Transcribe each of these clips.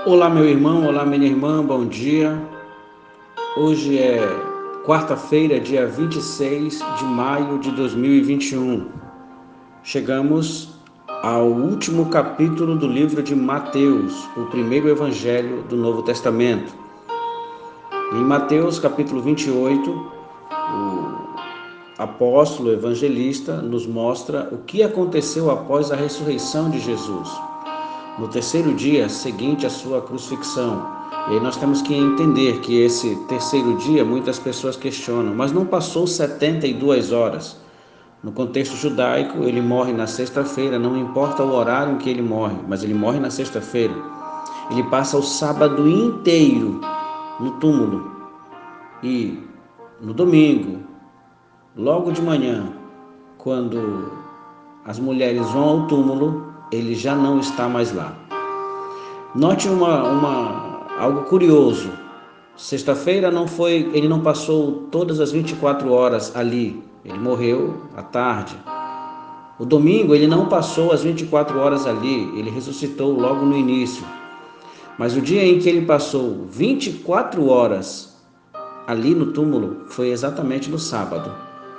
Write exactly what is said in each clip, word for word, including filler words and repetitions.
Olá, meu irmão, olá, minha irmã, bom dia. Hoje é quarta-feira, dia vinte e seis de maio de dois mil e vinte e um. Chegamos ao último capítulo do livro de Mateus, o primeiro evangelho do Novo Testamento. Em Mateus, capítulo vinte e oito, o apóstolo evangelista nos mostra o que aconteceu após a ressurreição de Jesus, no terceiro dia seguinte à sua crucifixão. E aí nós temos que entender que esse terceiro dia, muitas pessoas questionam, mas não passou setenta e duas horas? No contexto judaico, ele morre na sexta-feira, não importa o horário em que ele morre, mas ele morre na sexta-feira. Ele passa o sábado inteiro no túmulo e no domingo, logo de manhã, quando as mulheres vão ao túmulo, ele já não está mais lá. Note uma, uma, algo curioso. Sexta-feira não foi, ele não passou todas as vinte e quatro horas ali. Ele morreu à tarde. O domingo ele não passou as vinte e quatro horas ali. Ele ressuscitou logo no início. Mas o dia em que ele passou vinte e quatro horas ali no túmulo foi exatamente no sábado.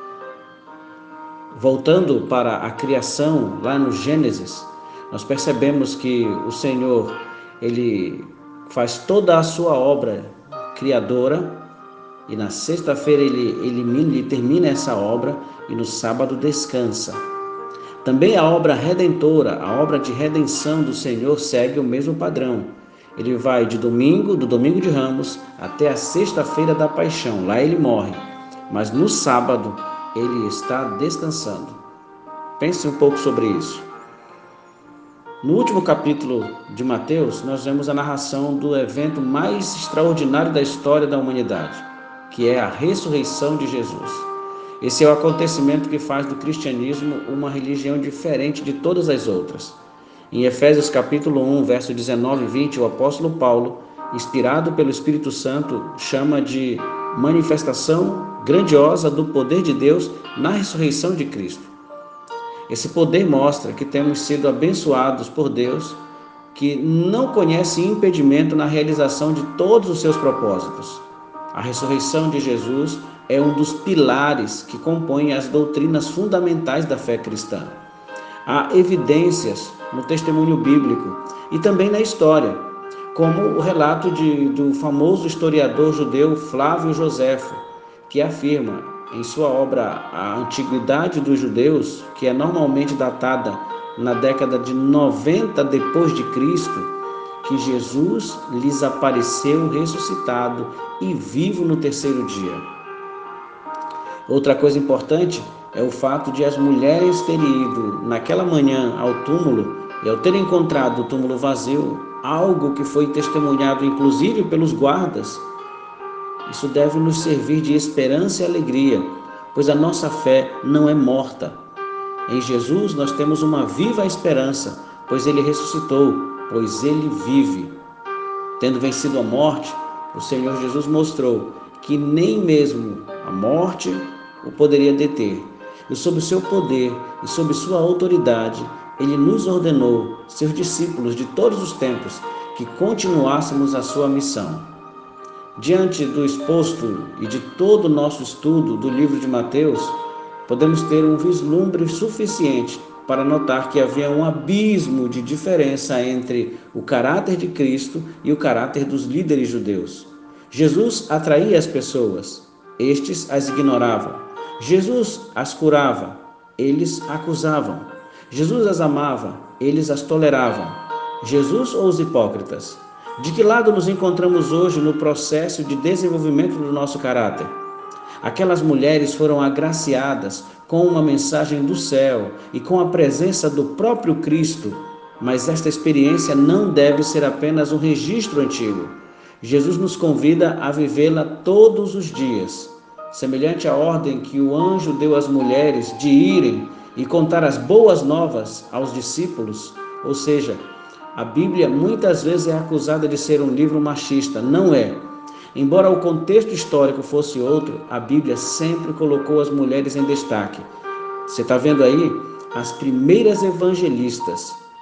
Voltando para a criação, lá no Gênesis, nós percebemos que o Senhor, ele faz toda a sua obra criadora e na sexta-feira ele, ele, ele termina essa obra e no sábado descansa. Também a obra redentora, a obra de redenção do Senhor segue o mesmo padrão. Ele vai de domingo, do domingo de Ramos, até a sexta-feira da paixão. Lá ele morre, mas no sábado ele está descansando. Pense um pouco sobre isso. No último capítulo de Mateus, nós vemos a narração do evento mais extraordinário da história da humanidade, que é a ressurreição de Jesus. Esse é o acontecimento que faz do cristianismo uma religião diferente de todas as outras. Em Efésios capítulo um, verso dezenove e vinte, o apóstolo Paulo, inspirado pelo Espírito Santo, chama de manifestação grandiosa do poder de Deus na ressurreição de Cristo. Esse poder mostra que temos sido abençoados por Deus, que não conhece impedimento na realização de todos os seus propósitos. A ressurreição de Jesus é um dos pilares que compõem as doutrinas fundamentais da fé cristã. Há evidências no testemunho bíblico e também na história, como o relato de, do famoso historiador judeu Flávio Joséfo, que afirma em sua obra A Antiguidade dos Judeus, que é normalmente datada na década de noventa depois de Cristo, que Jesus lhes apareceu ressuscitado e vivo no terceiro dia. Outra coisa importante é o fato de as mulheres terem ido naquela manhã ao túmulo e ao terem encontrado o túmulo vazio, algo que foi testemunhado inclusive pelos guardas. Isso deve nos servir de esperança e alegria, pois a nossa fé não é morta. Em Jesus nós temos uma viva esperança, pois Ele ressuscitou, pois Ele vive. Tendo vencido a morte, o Senhor Jesus mostrou que nem mesmo a morte o poderia deter. E sob o seu poder e sob sua autoridade, Ele nos ordenou, seus discípulos de todos os tempos, que continuássemos a sua missão. Diante do exposto e de todo o nosso estudo do livro de Mateus, podemos ter um vislumbre suficiente para notar que havia um abismo de diferença entre o caráter de Cristo e o caráter dos líderes judeus. Jesus atraía as pessoas, estes as ignoravam. Jesus as curava, eles a acusavam. Jesus as amava, eles as toleravam. Jesus ou os hipócritas? De que lado nos encontramos hoje no processo de desenvolvimento do nosso caráter? Aquelas mulheres foram agraciadas com uma mensagem do céu e com a presença do próprio Cristo, mas esta experiência não deve ser apenas um registro antigo. Jesus nos convida a vivê-la todos os dias, semelhante à ordem que o anjo deu às mulheres de irem e contar as boas novas aos discípulos, ou seja, a Bíblia muitas vezes é acusada de ser um livro machista. Não é. Embora o contexto histórico fosse outro, a Bíblia sempre colocou as mulheres em destaque. Você está vendo aí? As primeiras evangelistas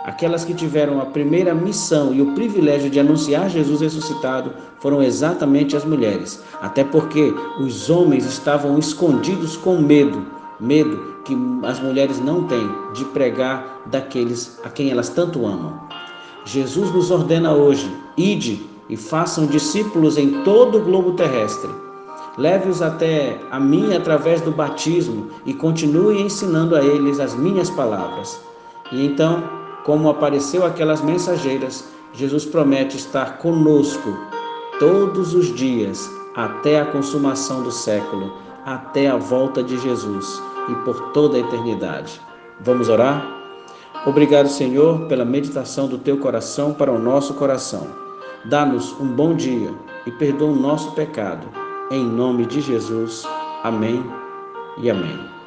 Aquelas que tiveram a primeira missão e o privilégio de anunciar Jesus ressuscitado foram exatamente as mulheres, até porque os homens estavam escondidos com medo, medo que as mulheres não têm de pregar daqueles a quem elas tanto amam. Jesus nos ordena hoje: ide e façam discípulos em todo o globo terrestre. Leve-os até a mim através do batismo e continue ensinando a eles as minhas palavras. E então, como apareceu aquelas mensageiras, Jesus promete estar conosco todos os dias até a consumação do século, até a volta de Jesus e por toda a eternidade. Vamos orar? Obrigado, Senhor, pela meditação do teu coração para o nosso coração. Dá-nos um bom dia e perdoa o nosso pecado. Em nome de Jesus. Amém e amém.